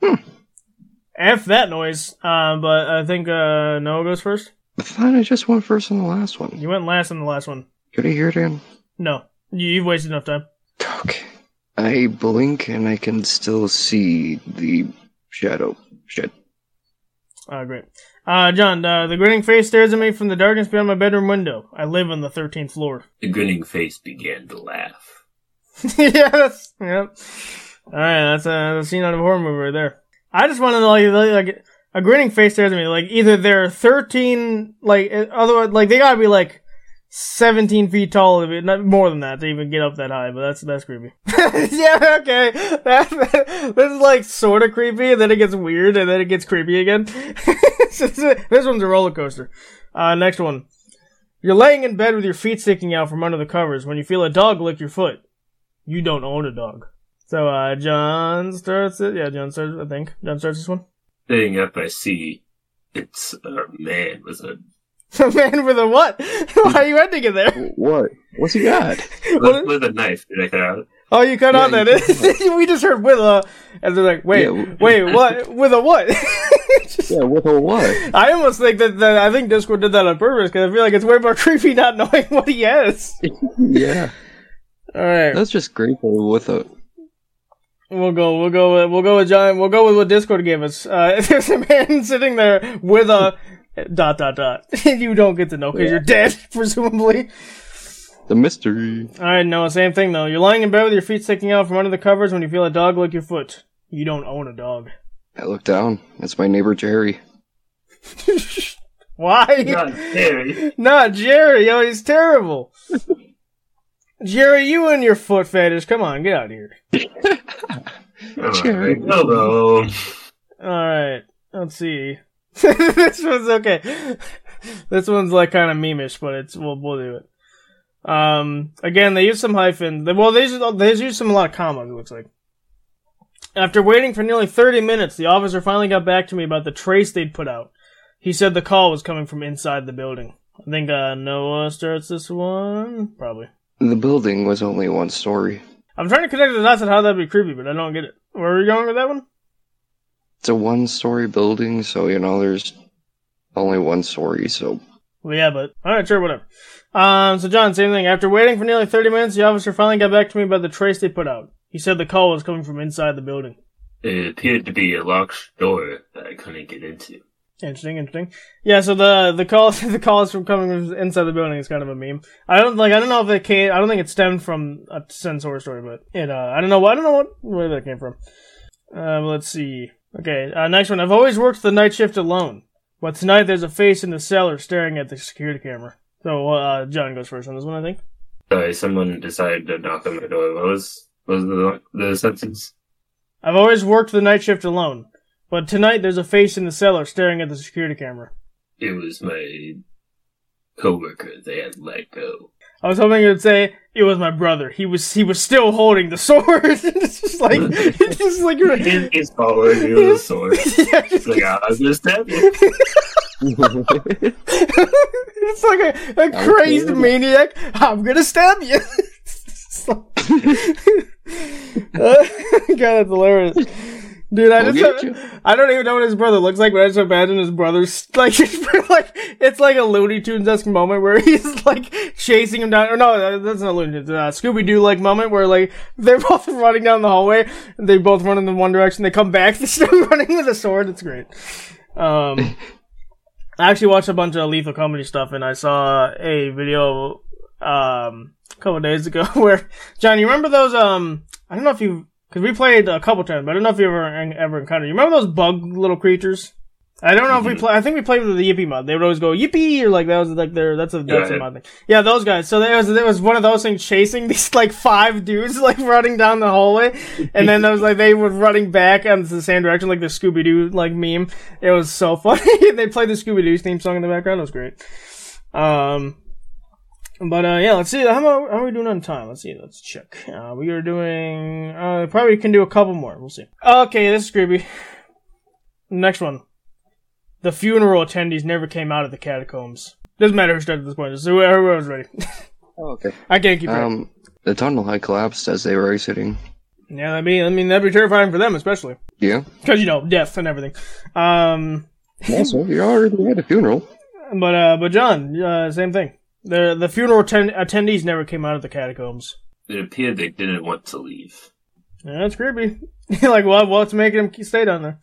F that noise. But I think Noah goes first. I thought I just went first on the last one. You went last on the last one. Could I hear it again? No. You've wasted enough time. Okay. I blink and I can still see the shadow. Shit. Great. John, the grinning face stares at me from the darkness beyond my bedroom window. I live on the 13th floor. The grinning face began to laugh. Yes. Yep. Alright, that's a scene out of a horror movie right there. I just want to know, like, a grinning face stares at me. Like, either they're 13, like, otherwise, like, they gotta be, like, 17 feet tall, not more than that to even get up that high, but that's creepy. Yeah, okay. This is like sort of creepy, and then it gets weird, and then it gets creepy again. This one's a roller coaster. Next one. You're laying in bed with your feet sticking out from under the covers when you feel a dog lick your foot. You don't own a dog. So, John starts it. Yeah, John starts, I think. John starts this one. Sitting up, I see it's a man with a... A man with a what? Why are you ending it there? What? What's he got? with a knife. Did I cut out? Oh, you cut out that. We just heard with a, and they're like, wait, what? With a what? Yeah, with a what? I almost think that I think Discord did that on purpose, because I feel like it's way more creepy not knowing what he has. Yeah. Alright. That's just great with a... We'll go with John, we'll go with what Discord gave us. There's a man sitting there with a... ... You don't get to know because you're dead, presumably. The mystery. Alright, no, same thing though. You're lying in bed with your feet sticking out from under the covers when you feel a dog lick your foot. You don't own a dog. I look down. It's my neighbor Jerry. Why? Not Jerry. Not Jerry. Oh, he's terrible. Jerry, you and your foot fetish. Come on, get out of here. Jerry. Hello. Alright, let's see. This one's okay. This one's like kind of meme-ish, but we'll do it. Again, they use some hyphen. Well, they use a lot of commas, it looks like. After waiting for nearly 30 minutes, the officer finally got back to me about the trace they'd put out. He said the call was coming from inside the building. I think Noah starts this one? Probably. The building was only one story. I'm trying to connect the dots on how that'd be creepy, but I don't get it. Where are we going with that one? It's a one-story building, so, there's only one story, so... Well, yeah, but... Alright, sure, whatever. So John, same thing. After waiting for nearly 30 minutes, the officer finally got back to me about the trace they put out. He said the call was coming from inside the building. It appeared to be a locked door that I couldn't get into. Interesting. Yeah, so the call is from coming from inside the building is kind of a meme. I don't know if it came. I don't think it stemmed from a Sensor story, but it. I don't know where that came from. Let's see. Okay, next one. I've always worked the night shift alone, but tonight there's a face in the cellar staring at the security camera. So John goes first on this one, I think. Sorry, someone decided to knock on my door. What was the sentence? I've always worked the night shift alone. But tonight, there's a face in the cellar staring at the security camera. It was my coworker they had let go. I was hoping it would say it was my brother. He was still holding the sword. It's just like you're. He's following you with a sword. Yeah, it's like I was gonna stab you. It's like a crazed maniac. I'm gonna stab you. God, that's hilarious. Dude, I don't even know what his brother looks like, but I just imagine his brother's like it's like a Looney Tunes-esque moment where he's like chasing him down. Or no, that's not Looney Tunes. Scooby-Doo like moment where like they're both running down the hallway. And they both run in the one direction. They come back. They're still running with a sword. It's great. I actually watched a bunch of Lethal Comedy stuff, and I saw a video a couple days ago where John, you remember those? I don't know if you. Because we played a couple times, but I don't know if you ever encountered. You remember those bug little creatures? I don't know if we play. I think we played with the Yippee mod. They would always go Yippee, or like that was like that's a mod thing. Yeah, those guys. So there was one of those things chasing these like 5 dudes like running down the hallway, and then there was like they were running back in the same direction, like the Scooby Doo like meme. It was so funny. They played the Scooby Doo theme song in the background. It was great. But yeah, let's see. How are we doing on time? Let's see. Let's check. We are doing. Probably can do a couple more. We'll see. Okay, this is creepy. Next one. The funeral attendees never came out of the catacombs. Doesn't matter who started at this point. Just whoever's ready. Oh, okay. I can't keep track. The tunnel had collapsed as they were exiting. Yeah, that'd be terrifying for them, especially. Yeah. Because death and everything. Also, you already had a funeral. But John, same thing. The funeral attendees never came out of the catacombs. It appeared they didn't want to leave. Yeah, that's creepy. Like, what's making them stay down there?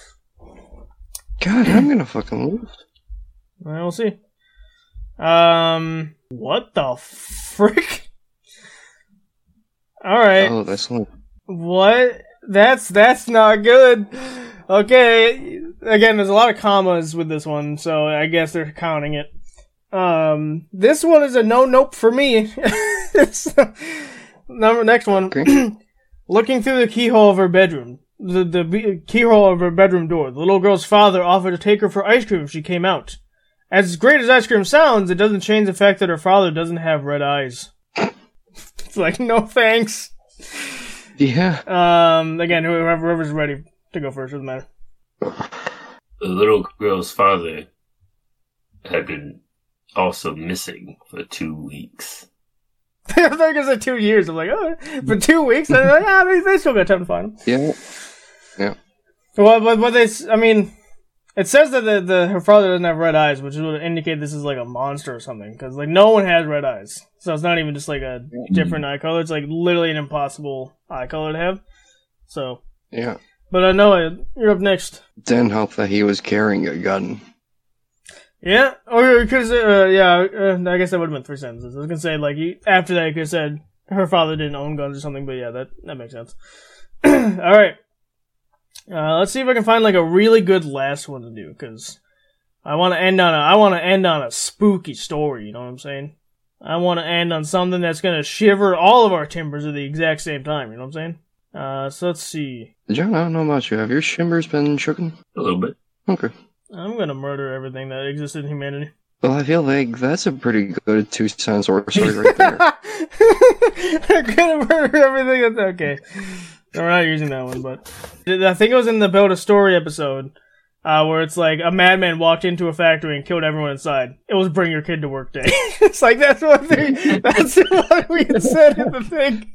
God, I'm gonna fucking leave. Well, we'll see. What the frick? Alright. Oh, that's like... What? That's not good. Okay. Again, there's a lot of commas with this one, so I guess they're counting it. This one is a no-nope for me. Next one. Okay. Looking through the keyhole of her bedroom. The keyhole of her bedroom door. The little girl's father offered to take her for ice cream if she came out. As great as ice cream sounds, it doesn't change the fact that her father doesn't have red eyes. It's like, no thanks. Yeah. Again, whoever's ready to go first, doesn't matter. The little girl's father had been also missing for 2 weeks. I thought it was 2 years. I'm like, oh, for 2 weeks? And they're like, they still got time to find him. Yeah. Yeah. So what it says that her father doesn't have red eyes, which would indicate this is like a monster or something. Because like no one has red eyes, so it's not even just like a different eye color. It's like literally an impossible eye color to have. So yeah. But Noah, you're up next. Didn't help that he was carrying a gun. Yeah, or because I guess that would have been 3 sentences. I was gonna say like after that, you could have said her father didn't own guns or something. But yeah, that makes sense. All right. Let's see if I can find like a really good last one to do, because I want to end on a spooky story. You know what I'm saying? I want to end on something that's gonna shiver all of our timbers at the exact same time. You know what I'm saying? So let's see. John, I don't know about you. Have your shimbers been shooken? A little bit. Okay. I'm gonna murder everything that existed in humanity. Well, I feel like that's a pretty good 2-sentence story right there. I'm gonna murder everything that's okay. No, we're not using that one, but I think it was in the Build a Story episode, where it's like a madman walked into a factory and killed everyone inside. It was Bring Your Kid to Work Day. It's like, that's what we had said in the thing.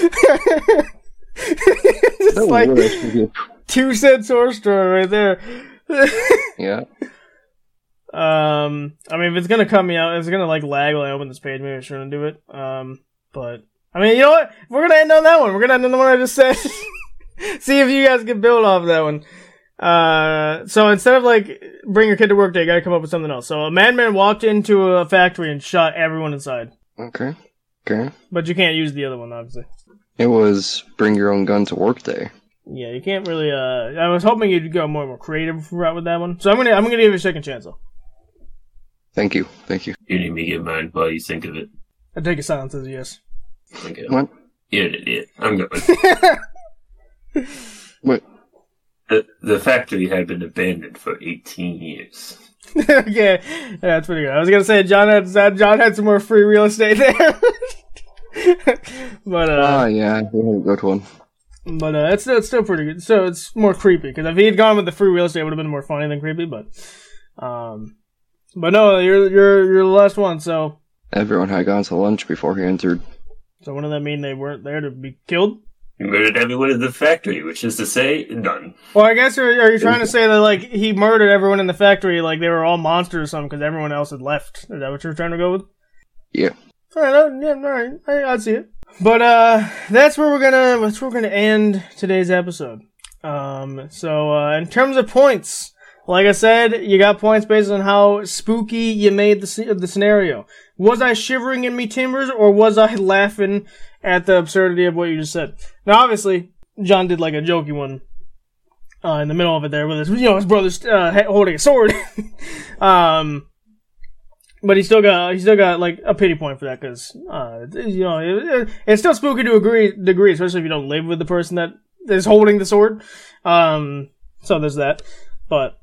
It's That like would actually be 2-cent source story right there. yeah. I mean, if it's gonna cut me out, it's gonna like lag when I open this page. Maybe I shouldn't do it. But I mean, you know what? We're gonna end on that one. We're gonna end on the one I just said. See if you guys can build off of that one. So instead of like Bring Your Kid to Work Day, you gotta come up with something else. So a madman walked into a factory and shot everyone inside. Okay. But you can't use the other one, obviously. It was Bring Your Own Gun to Work Day. Yeah, you can't really. I was hoping you'd go more creative route with that one. So I'm gonna give you a second chance though. Thank you. You need me to get mine while you think of it. I take a silence as a yes. Okay. What? You're an idiot. I'm going. What? The factory had been abandoned for 18 years. Okay, yeah, that's pretty good. I was gonna say John had some more free real estate there. But yeah, we had a good one. But it's still pretty good. So it's more creepy because if he had gone with the free real estate, it would have been more funny than creepy. But no, you're the last one. So everyone had gone to lunch before he entered. So wouldn't that mean they weren't there to be killed? He murdered everyone in the factory, which is to say, none. Well, I guess are you trying to say that like he murdered everyone in the factory, like they were all monsters or something, because everyone else had left? Is that what you're trying to go with? Yeah. All right. I'd see it. But that's where we're gonna end today's episode. So in terms of points, like I said, you got points based on how spooky you made the scenario. Was I shivering in me timbers, or was I laughing at the absurdity of what you just said? Now, obviously, John did like a jokey one in the middle of it there with his brother's holding a sword. But he still got like a pity point for that because it's still spooky to a degree, especially if you don't live with the person that is holding the sword. So there's that. But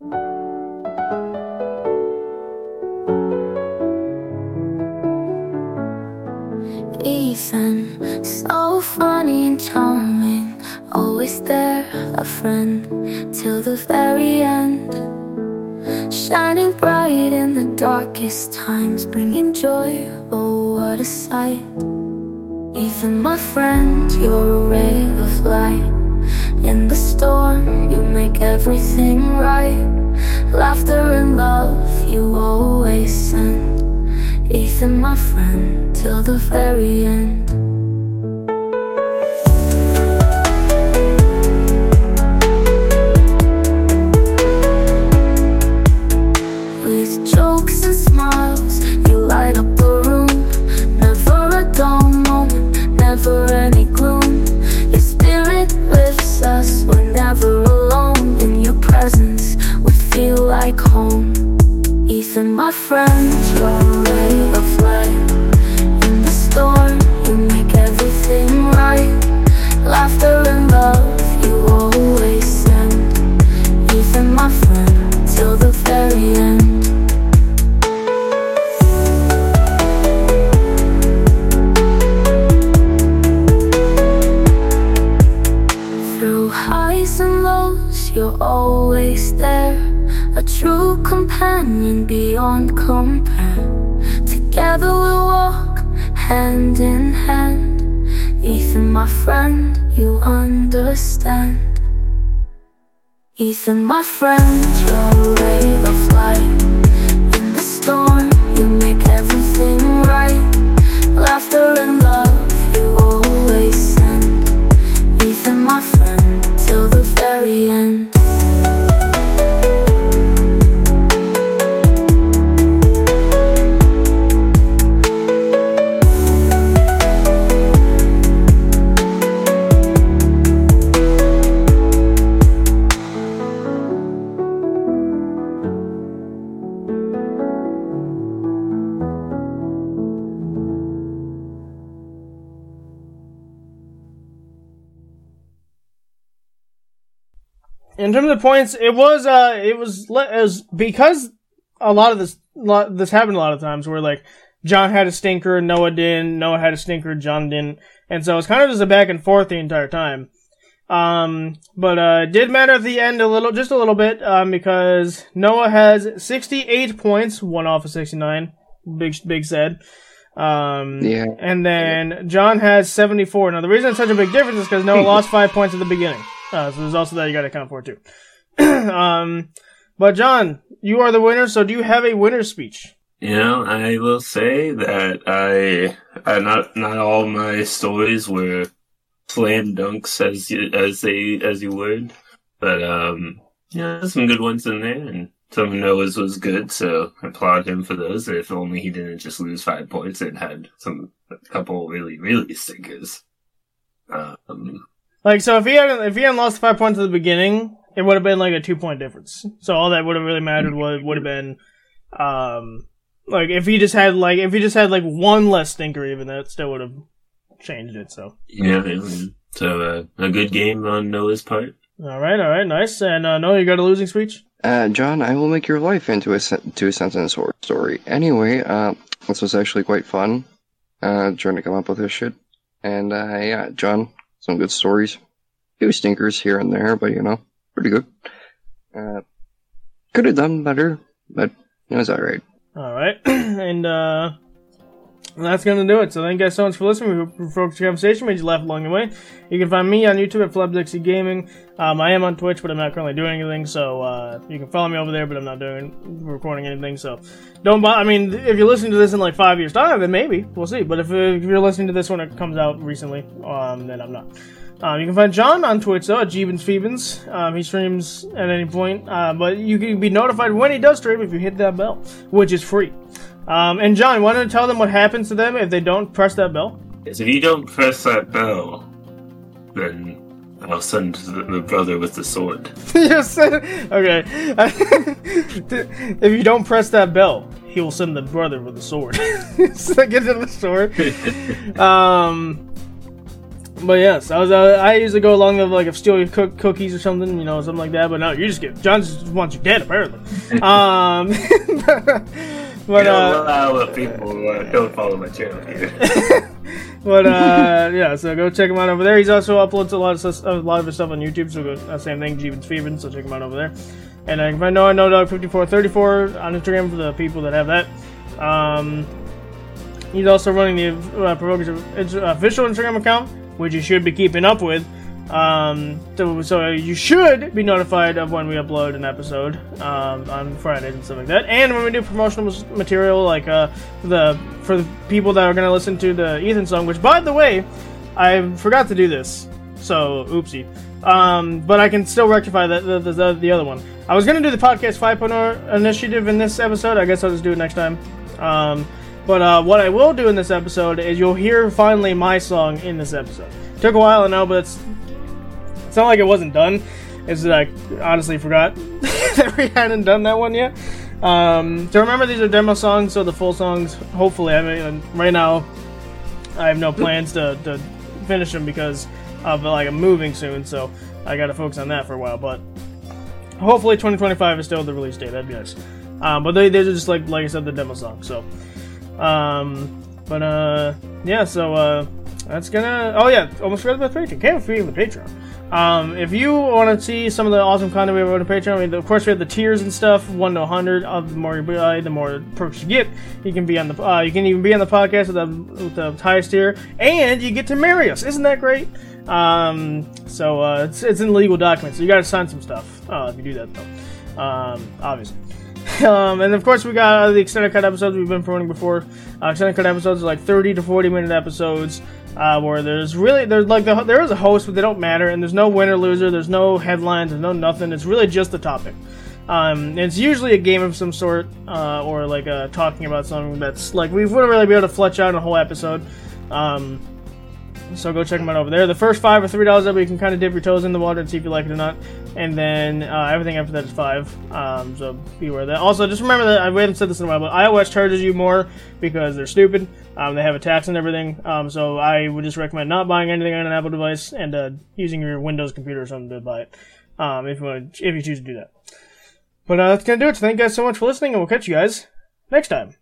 Ethan, so funny and charming, always there, a friend till the very end. Shining bright in the darkest times, bringing joy, oh what a sight. Ethan, my friend, you're a ray of light. In the storm, you make everything right. Laughter and love, you always send. Ethan, my friend, till the very end. Jokes and smiles, you light up the room. Never a dull moment, never any gloom. Your spirit lifts us, we're never alone. In your presence, we feel like home. Ethan, my friend, you're a ray of light. In the storm, you make everything right. Laughter and love, you always send. Ethan, my friend, till the very end. You're always there, a true companion beyond compare. Together we'll walk hand in hand. Ethan, my friend, you understand. Ethan, my friend, you're a ray of light. In the storm, you make everything right. Laughter and love, you always send. Ethan, my friend, till the very end. in terms of points, it was because a lot of this happened a lot of times where like John had a stinker, Noah didn't, Noah had a stinker, John didn't, and so it's kind of just a back and forth the entire time. But it did matter at the end just a little bit, because Noah has 68 points, one off of 69. Big sad. Yeah. And then John has 74. Now, the reason it's such a big difference is because Noah lost 5 points at the beginning. So there's also that you gotta account for, too. But John, you are the winner, so do you have a winner's speech? I will say that I not all my stories were slam dunks as you would, but there's some good ones in there, and some of Noah's was good, so I applaud him for those. If only he didn't just lose 5 points and had a couple really stinkers. So if he hadn't lost 5 points at the beginning, it would have been like a 2-point difference. So all that would have really mattered would have been, if he just had one less stinker, even that still would have changed it. So so a good game on Noah's part. All right, nice. And Noah, you got a losing speech? John, I will make your life into a sentence or story. Anyway, this was actually quite fun. Trying to come up with this shit. And John, some good stories. Few stinkers here and there, but pretty good. Could have done better, but it was alright. Alright, and that's gonna do it. So thank you guys so much for listening. We focused the conversation, made you laugh along the way. You can find me on YouTube at Flubdixie Gaming. I am on Twitch, but I'm not currently doing anything, so you can follow me over there, but I'm not recording anything, so don't bother. I mean, if you're listening to this in like 5 years' time, then maybe, we'll see. But if you're listening to this when it comes out recently, then I'm not. You can find John on Twitch, though, at Jeebans he streams at any point, but you can be notified when he does stream if you hit that bell, which is free. And John, why don't you tell them what happens to them if they don't press that bell? Yes, if you don't press that bell, then I'll send the brother with the sword. Yes, okay. If you don't press that bell, he will send the brother with the sword. So get to the sword. But yes, I usually go along with if steal your cookies or something, something like that. But no, John just wants you dead apparently. But allow people don't follow my channel here. But so go check him out over there. He's also uploads a lot of his stuff on YouTube. So go same thing, Jeebans Feebans. So check him out over there. And if I know NoDog5434 on Instagram for the people that have that. He's also running the Provokers official Instagram account, which you should be keeping up with. So you should be notified of when we upload an episode on Fridays and stuff like that. And when we do promotional material, for the people that are going to listen to the Ethan song, which, by the way, I forgot to do this. So, oopsie. But I can still rectify the other one. I was going to do the Podcast 5.0 initiative in this episode. I guess I'll just do it next time. But what I will do in this episode is you'll hear finally my song in this episode. Took a while, I know, but it's not like it wasn't done. It's that I honestly forgot that we hadn't done that one yet. So remember, these are demo songs, so the full songs, hopefully, right now, I have no plans to finish them because of, I'm moving soon, so I gotta focus on that for a while, but hopefully 2025 is still the release date, that'd be nice. But they're just, like I said, the demo songs, so. So that's gonna. Oh yeah, almost forgot about Patreon. Can't forget the Patreon. If you want to see some of the awesome content we have on Patreon, of course we have the tiers and stuff. 1 to 100. The more you buy, the more perks you get. You can be on the. You can even be on the podcast with the highest tier, and you get to marry us. Isn't that great? It's in legal documents, so you got to sign some stuff if you do that, though. Obviously. And of course we got the extended cut episodes we've been promoting before. Extended cut episodes are like 30 to 40 minute episodes where there is a host, but they don't matter, and there's no winner loser, there's no headlines, there's no nothing. It's really just the topic. And it's usually a game of some sort or talking about something that's we wouldn't really be able to flesh out a whole episode. So go check them out over there. The first 5 are $3 up, you can kind of dip your toes in the water and see if you like it or not. And then everything after that is $5. So be aware of that. Also, just remember that we haven't said this in a while, but iOS charges you more because they're stupid. They have a tax and everything. So I would just recommend not buying anything on an Apple device and using your Windows computer or something to buy it. If you choose to do that. But that's gonna do it. So thank you guys so much for listening, and we'll catch you guys next time.